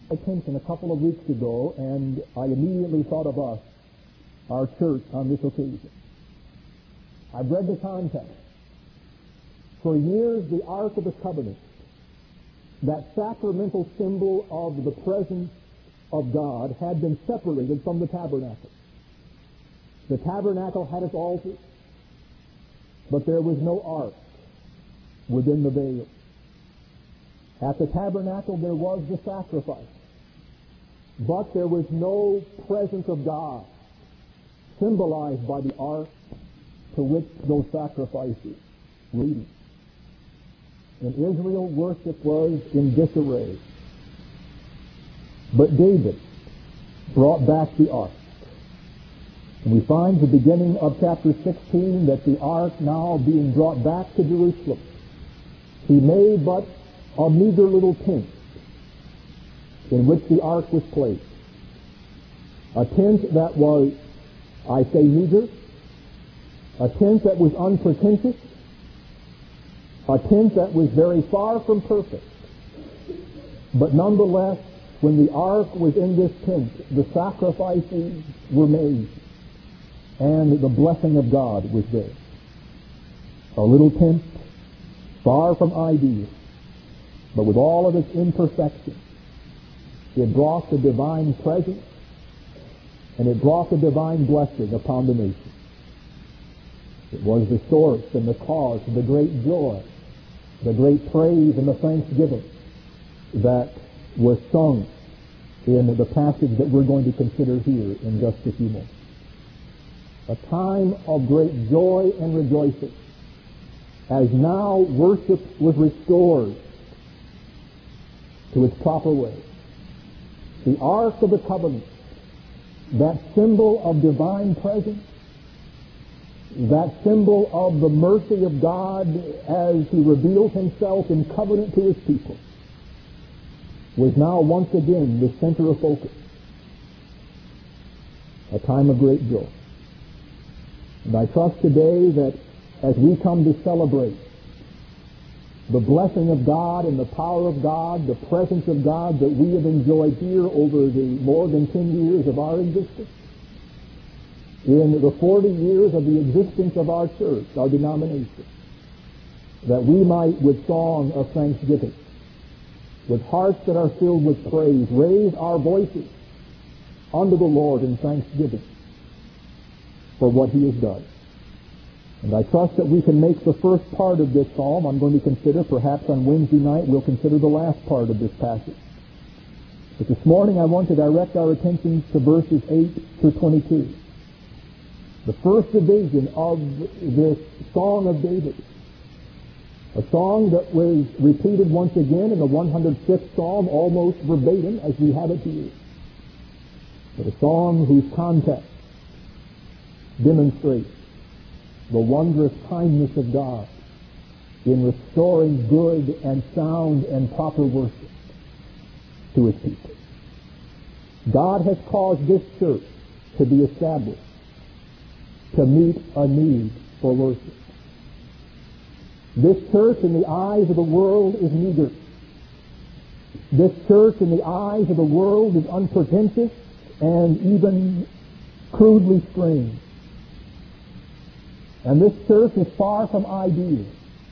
attention a couple of weeks ago, and I immediately thought of us, our church, on this occasion. I've read the context. For years, the Ark of the Covenant, that sacramental symbol of the presence of God, had been separated from the tabernacle. The tabernacle had its altar, but there was no ark within the veil. At the tabernacle there was the sacrifice, but there was no presence of God symbolized by the ark to which those sacrifices were leading. And Israel worship was in disarray. But David brought back the ark. And we find the beginning of chapter 16 that the ark now being brought back to Jerusalem, he made but a meager little tent in which the ark was placed. A tent that was, I say meager, a tent that was unpretentious, a tent that was very far from perfect. But nonetheless, when the ark was in this tent, the sacrifices were made, and the blessing of God was there. A little tent, far from ideal, but with all of its imperfections, it brought the divine presence, and it brought the divine blessing upon the nation. It was the source and the cause of the great joy, the great praise and the thanksgiving that was sung in the passage that we're going to consider here in just a few moments. A time of great joy and rejoicing, as now worship was restored to its proper way. The Ark of the Covenant, that symbol of divine presence, that symbol of the mercy of God as he revealed himself in covenant to his people, was now once again the center of focus. A time of great joy. And I trust today that as we come to celebrate the blessing of God and the power of God, the presence of God that we have enjoyed here over the more than 10 years of our existence, in the 40 years of the existence of our church, our denomination, that we might, with song of thanksgiving, with hearts that are filled with praise, raise our voices unto the Lord in thanksgiving for what he has done. And I trust that we can make the first part of this psalm. I'm going to consider, perhaps on Wednesday night, we'll consider the last part of this passage. But this morning I want to direct our attention to verses 8 to 22. The first division of this Song of David. A song that was repeated once again in the 106th Psalm, almost verbatim as we have it here. But a song whose context demonstrates the wondrous kindness of God in restoring good and sound and proper worship to his people. God has caused this church to be established to meet a need for worship. This church in the eyes of the world is meager. This church in the eyes of the world is unpretentious and even crudely strange. And this church is far from ideal.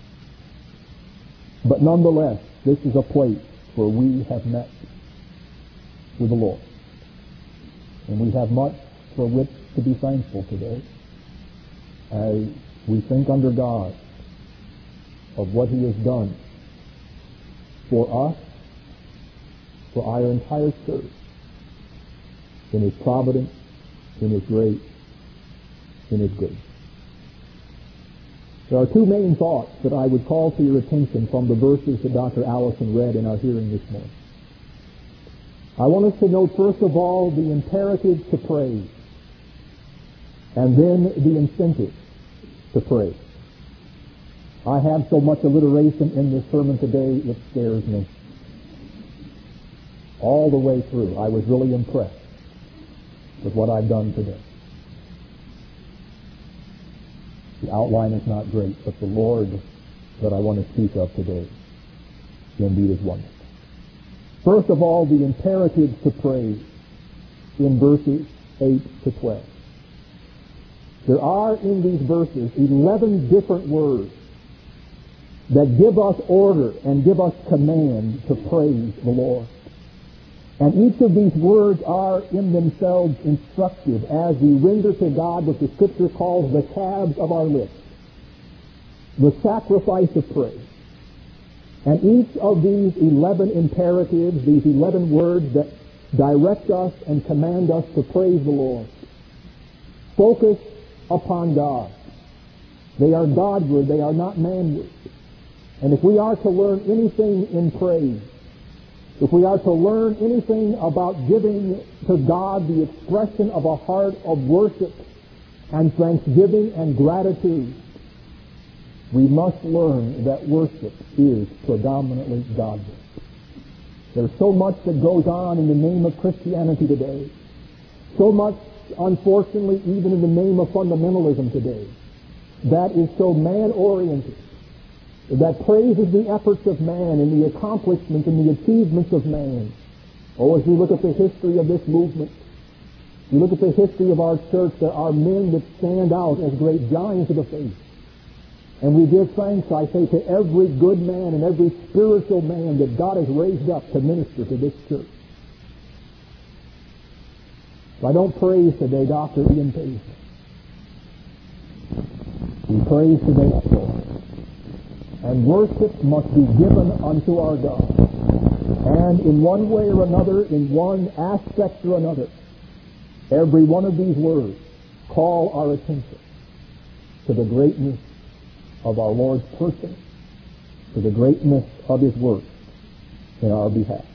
But nonetheless, this is a place where we have met with the Lord. And we have much for which to be thankful today as we think under God of what he has done for us, for our entire church, in his providence, in his grace, in his goodness. There are two main thoughts that I would call to your attention from the verses that Dr. Allison read in our hearing this morning. I want us to note, first of all, the imperative to praise, and then the incentive to praise. I have so much alliteration in this sermon today, it scares me. All the way through, I was really impressed with what I've done today. The outline is not great, but the Lord that I want to speak of today indeed is wonderful. First of all, the imperatives to praise in verses 8 to 12. There are in these verses 11 different words that give us order and give us command to praise the Lord. And each of these words are in themselves instructive as we render to God what the Scripture calls the calves of our lips, the sacrifice of praise. And each of these 11 imperatives, these 11 words that direct us and command us to praise the Lord, focus upon God. They are Godward, they are not manward. And if we are to learn anything in praise, if we are to learn anything about giving to God the expression of a heart of worship and thanksgiving and gratitude, we must learn that worship is predominantly Godward. There's so much that goes on in the name of Christianity today. So much, unfortunately, even in the name of fundamentalism today, that is so man-oriented, that praises the efforts of man and the accomplishments and the achievements of man. Oh, as we look at the history of this movement, you look at the history of our church, there are men that stand out as great giants of the faith. And we give thanks, I say, to every good man and every spiritual man that God has raised up to minister to this church. I don't praise today Dr. Ian Paisley. We praise today the Lord. And worship must be given unto our God. And in one way or another, in one aspect or another, every one of these words call our attention to the greatness of our Lord's person, to the greatness of His work in our behalf.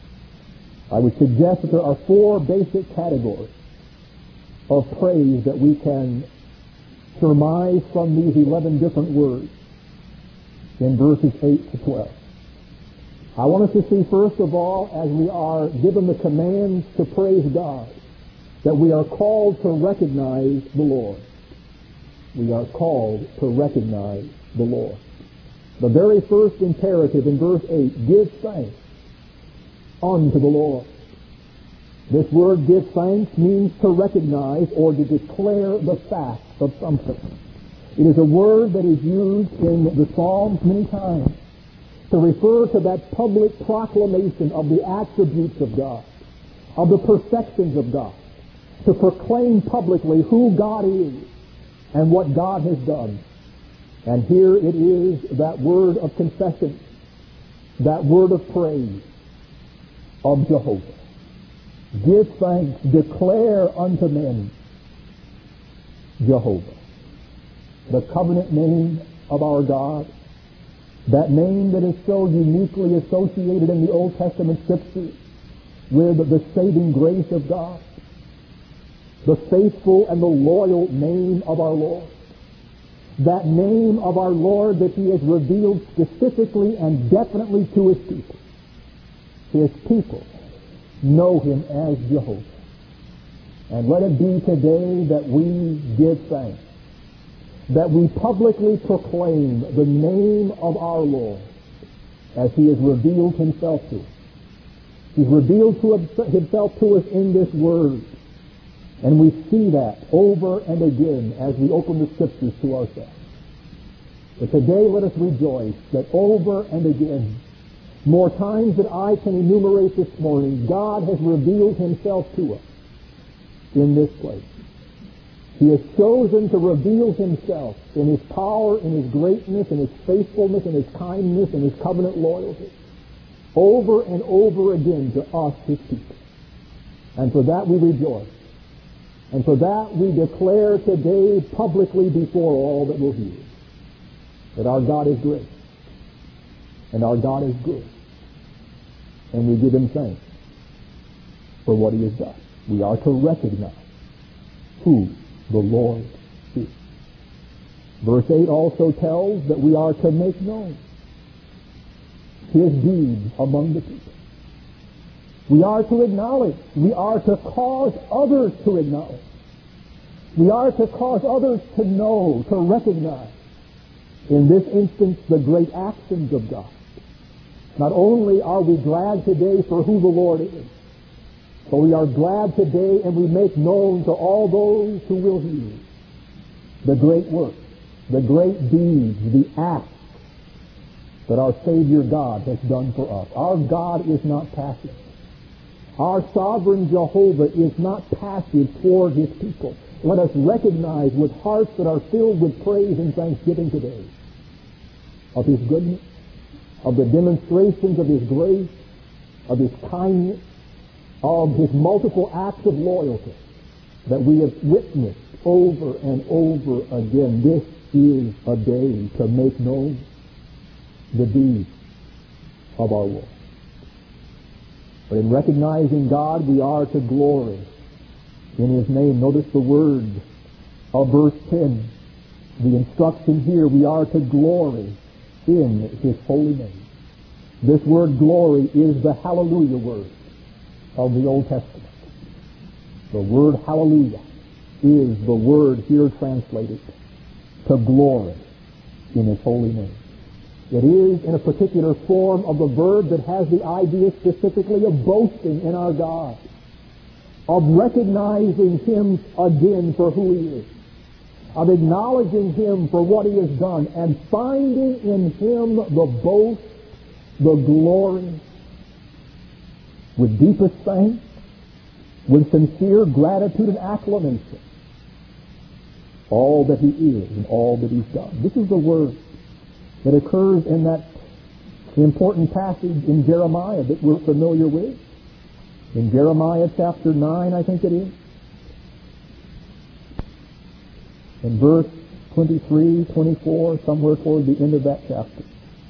I would suggest that there are 4 basic categories of praise that we can surmise from these 11 different words in verses 8 to 12. I want us to see, first of all, as we are given the commands to praise God, that we are called to recognize the Lord. We are called to recognize the Lord. The very first imperative in verse 8, give thanks unto the Lord. This word, give thanks, means to recognize or to declare the fact of something. It is a word that is used in the Psalms many times to refer to that public proclamation of the attributes of God, of the perfections of God, to proclaim publicly who God is and what God has done. And here it is, that word of confession, that word of praise of Jehovah. Give thanks, declare unto men Jehovah, the covenant name of our God, that name that is so uniquely associated in the Old Testament Scriptures with the saving grace of God, the faithful and the loyal name of our Lord, that name of our Lord that He has revealed specifically and definitely to His people. His people know Him as Jehovah. And let it be today that we give thanks, that we publicly proclaim the name of our Lord as He has revealed Himself to us. He's revealed Himself to us in this Word. And we see that over and again as we open the Scriptures to ourselves. But today let us rejoice that over and again, more times than I can enumerate this morning, God has revealed Himself to us in this place. He has chosen to reveal Himself in His power, in His greatness, in His faithfulness, in His kindness, in His covenant loyalty, over and over again to us, His people. And for that we rejoice. And for that we declare today publicly before all that will hear that our God is great and our God is good. And we give Him thanks for what He has done. We are to recognize who the Lord is. Verse 8 also tells that we are to make known His deeds among the people. We are to acknowledge. We are to cause others to acknowledge. We are to cause others to know, to recognize, in this instance, the great actions of God. Not only are we glad today for who the Lord is, but we are glad today and we make known to all those who will hear the great work, the great deeds, the acts that our Savior God has done for us. Our God is not passive. Our sovereign Jehovah is not passive toward His people. Let us recognize with hearts that are filled with praise and thanksgiving today of His goodness, of the demonstrations of His grace, of His kindness, of His multiple acts of loyalty that we have witnessed over and over again. This is a day to make known the deeds of our Lord. But in recognizing God, we are to glory in His name. Notice the word of verse 10. The instruction here, we are to glory in His holy name. This word glory is the hallelujah word of the Old Testament. The word hallelujah is the word here translated to glory in His holy name. It is in a particular form of the verb that has the idea specifically of boasting in our God, of recognizing Him again for who He is, of acknowledging Him for what He has done, and finding in Him the boast, the glory, with deepest thanks, with sincere gratitude and acclamation, all that He is and all that He's done. This is the word that occurs in that important passage in Jeremiah that we're familiar with. In Jeremiah chapter 9, I think it is. In verse 23, 24, somewhere toward the end of that chapter.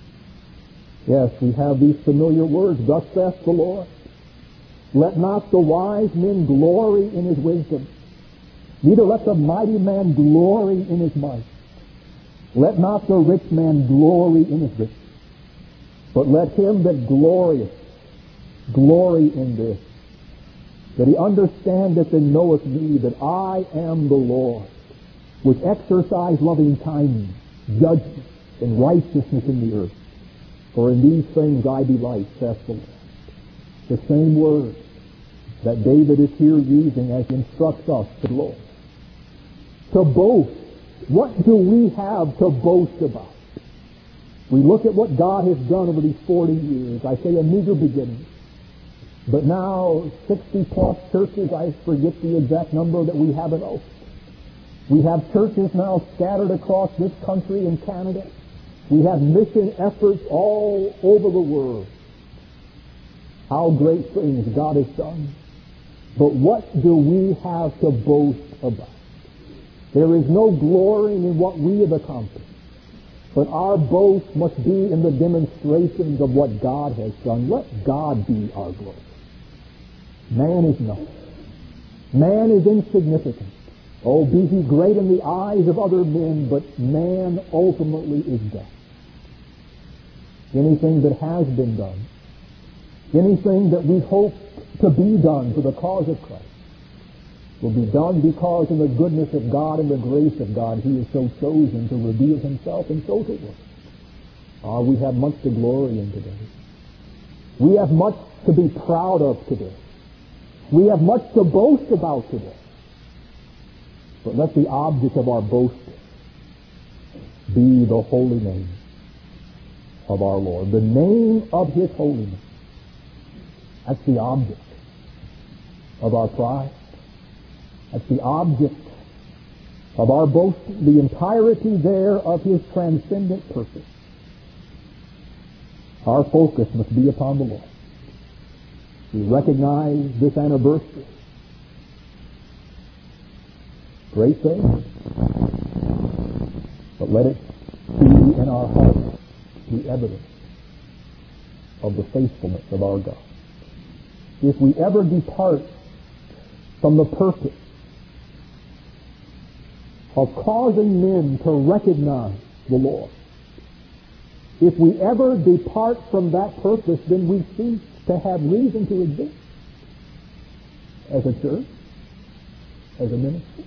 Yes, we have these familiar words. Thus saith the Lord, let not the wise man glory in his wisdom, neither let the mighty man glory in his might. Let not the rich man glory in his riches, but let him that glorieth glory in this, that he understandeth and knoweth me, that I am the Lord, which exercise loving kindness, judgment, and righteousness in the earth. For in these things I delight, saith the Lord. The same word that David is here using as he instructs us to glory. To boast. What do we have to boast about? We look at what God has done over these 40 years. I say a meager beginning. But now 60 plus churches, I forget the exact number that we have in Oak. We have churches now scattered across this country and Canada. We have mission efforts all over the world. How great things God has done. But what do we have to boast about? There is no glorying in what we have accomplished. But our boast must be in the demonstrations of what God has done. Let God be our glory. Man is nothing. Man is insignificant. Oh, be he great in the eyes of other men, but man ultimately is dust. Anything that has been done, anything that we hope to be done for the cause of Christ, will be done because in the goodness of God and the grace of God He has so chosen to reveal Himself and so to work. We have much to glory in today. We have much to be proud of today. We have much to boast about today. But let the object of our boasting be the holy name of our Lord, the name of His holiness. That's the object of our pride. That's the object of our boasting, the entirety there of His transcendent purpose. Our focus must be upon the Lord. We recognize this anniversary. Great thing. But let it be in our hearts the evidence of the faithfulness of our God. If we ever depart from the purpose of causing men to recognize the Lord, if we ever depart from that purpose, then we cease to have reason to exist as a church, as a ministry.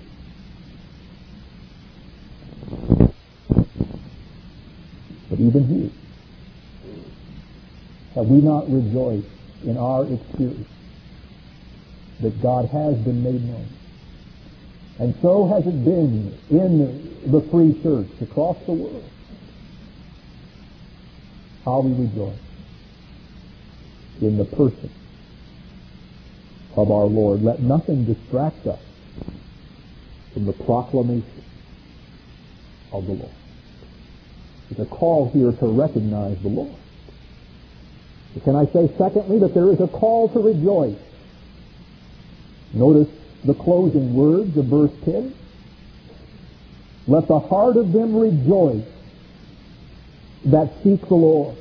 But even here, Have we not rejoiced in our experience that God has been made known? And so has it been in the free church across the world. How we rejoice in the person of our Lord. Let nothing distract us from the proclamation of the Lord. There's a call here to recognize the Lord. Can I say, secondly, that there is a call to rejoice? Notice the closing words of verse 10. Let the heart of them rejoice that seek the Lord.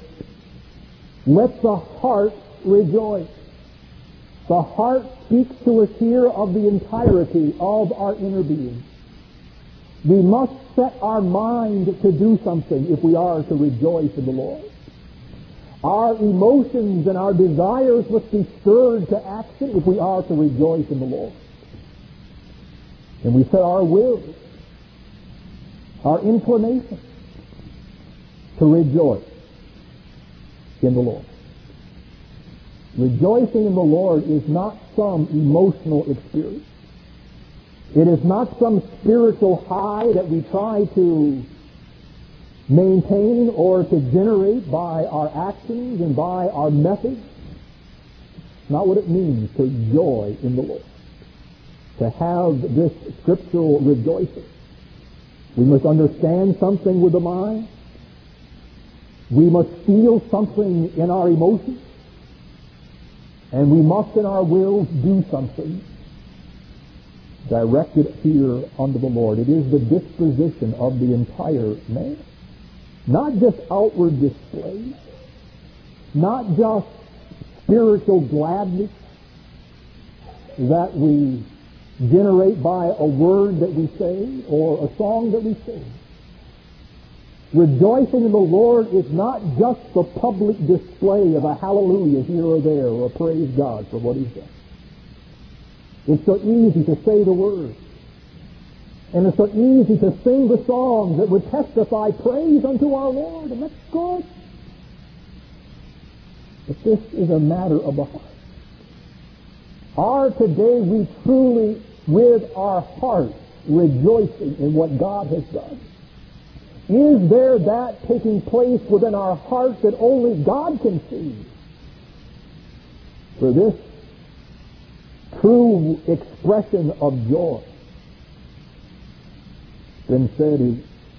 Let the heart rejoice. The heart speaks to us here of the entirety of our inner being. We must set our mind to do something if we are to rejoice in the Lord. Our emotions and our desires must be stirred to action if we are to rejoice in the Lord. And we set our will, our inclination to rejoice in the Lord. Rejoicing in the Lord is not some emotional experience. It is not some spiritual high that we try to maintain or to generate by our actions and by our methods. It's not what it means to joy in the Lord. To have this scriptural rejoicing, we must understand something with the mind. We must feel something in our emotions. And we must in our wills do something directed here unto the Lord. It is the disposition of the entire man. Not just outward displays, not just spiritual gladness that we generate by a word that we say or a song that we sing. Rejoicing in the Lord is not just the public display of a hallelujah here or there or a praise God for what He's done. It's so easy to say the word. And it's so easy to sing the songs that would testify praise unto our Lord, and that's good. But this is a matter of the heart. Are today we truly, with our heart, rejoicing in what God has done? Is there that taking place within our hearts that only God can see? For this true expression of joy, then said, is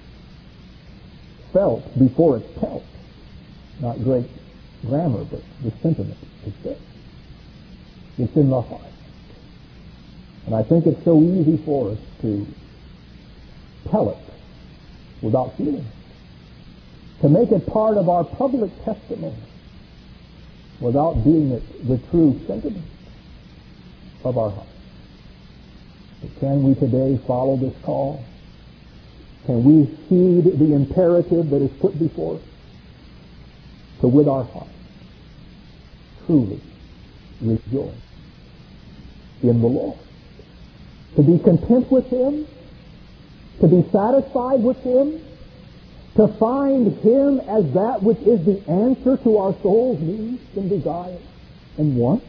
felt before it's felt. Not great grammar, but the sentiment is there. It's in the heart. And I think it's so easy for us to tell it without feeling it, to make it part of our public testimony without being it the true sentiment of our heart. But can we today follow this call? Can we heed the imperative that is put before us? To with our heart truly rejoice in the Lord. To be content with Him, to be satisfied with Him, to find Him as that which is the answer to our soul's needs and desires and wants.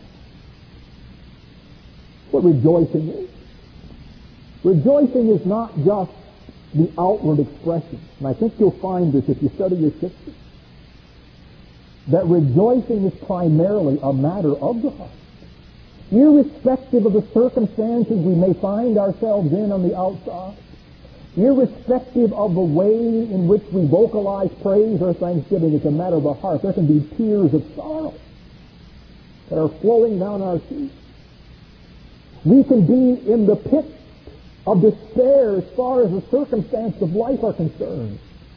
What rejoicing is. Rejoicing is not just the outward expression. And I think you'll find this if you study your scriptures. That rejoicing is primarily a matter of the heart. Irrespective of the circumstances we may find ourselves in on the outside, irrespective of the way in which we vocalize praise or thanksgiving, it's a matter of the heart. There can be tears of sorrow that are flowing down our cheeks. We can be in the pit of despair as far as the circumstances of life are concerned.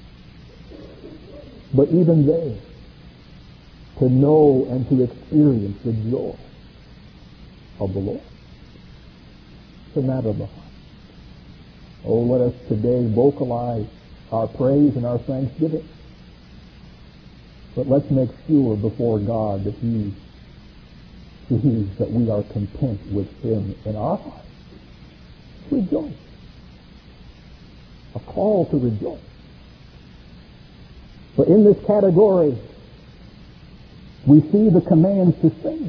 But even there, to know and to experience the joy of the Lord. It's a matter of the heart. Oh, let us today vocalize our praise and our thanksgiving. But let's make sure before God that He sees that we are content with Him in our heart. Rejoice. A call to rejoice. But in this category we see the commands to sing.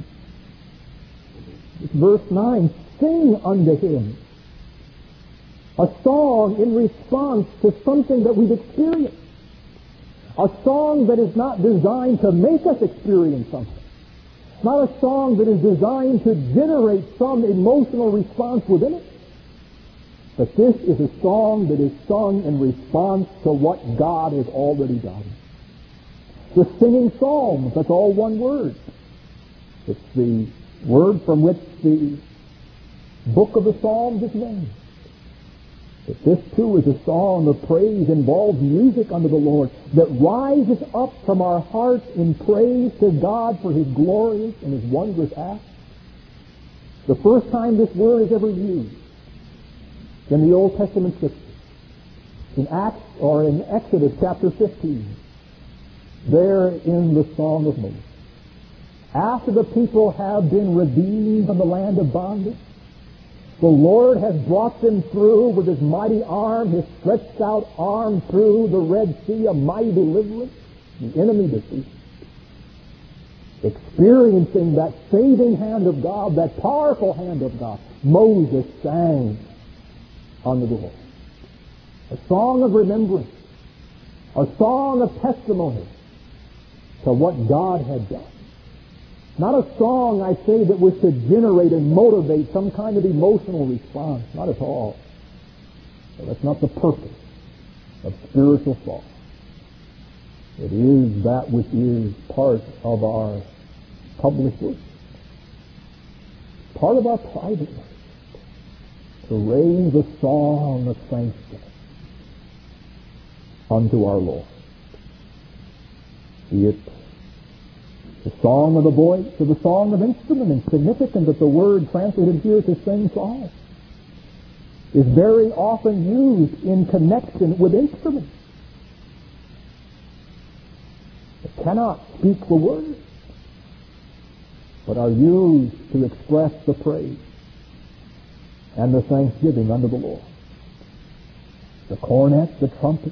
Verse 9, sing unto him a song in response to something that we've experienced. A song that is not designed to make us experience something. Not a song that is designed to generate some emotional response within us. But this is a song that is sung in response to what God has already done. The singing psalms, that's all one word. It's the word from which the book of the Psalms is named. But this too is a song of praise, involves music unto the Lord that rises up from our hearts in praise to God for His glorious and His wondrous acts. The first time this word is ever used in the Old Testament Scripture, in Acts or in Exodus chapter 15, there in the Song of Moses. After the people have been redeemed from the land of bondage, the Lord has brought them through with His mighty arm, His stretched out arm through the Red Sea, a mighty deliverance, the enemy defeated. Experiencing that saving hand of God, that powerful hand of God, Moses sang unto the Lord. A song of remembrance, a song of testimony to what God had done. Not a song, I say, that was to generate and motivate some kind of emotional response. Not at all. So that's not the purpose of spiritual song. It is that which is part of our public worship, part of our private worship, to raise a song of thanksgiving unto our Lord. Be it the song of the voice or the song of instrument. It's significant that the word translated here to sing song is very often used in connection with instruments. It cannot speak the word, but are used to express the praise and the thanksgiving unto the Lord. The cornet, the trumpet,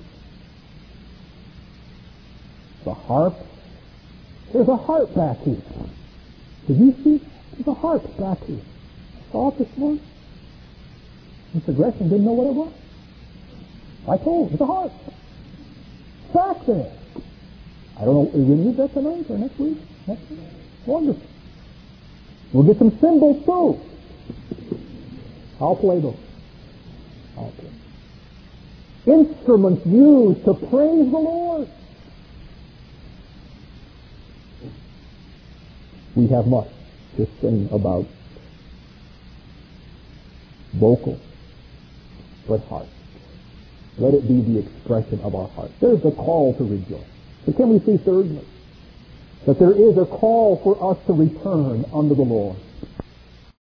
the harp. There's a harp back here. Did you see? There's a harp back here. I saw it this morning. Mr. Gresham didn't know what it was. I told him, it's a harp. It's back there. I don't know, are we going to use that tonight or next week? Next week? Wonderful. We'll get some cymbals too. I'll play those. I'll play. Instruments used to praise the Lord. We have much to sing about vocal, but heart. Let it be the expression of our heart. There's a call to rejoice. But can we see thirdly, that there is a call for us to return unto the Lord.